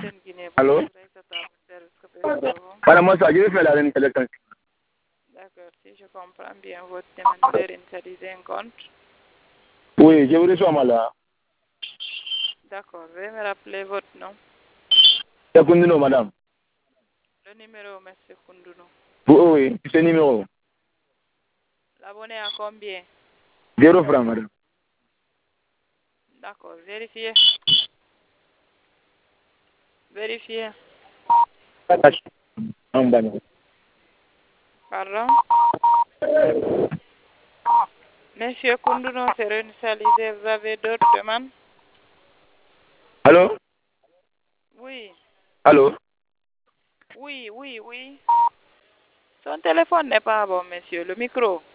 Allô? Madame Moussa, je vais faire la réinstallation. D'accord, si je comprends bien, votre demande de réinitialiser un compte. Oui, je vous reçois là. D'accord, veuillez me rappeler votre nom. C'est Koundouno, madame. Le numéro, monsieur Koundouno. Oui, ce numéro. L'abonné à combien? 0 francs, madame. D'accord, vérifiez. Vérifiez. Pardon? Monsieur Koundouno, c'est réinitialisé. Vous avez d'autres demandes? Allô? Oui. Allô? Oui. Son téléphone n'est pas bon, monsieur. Le micro.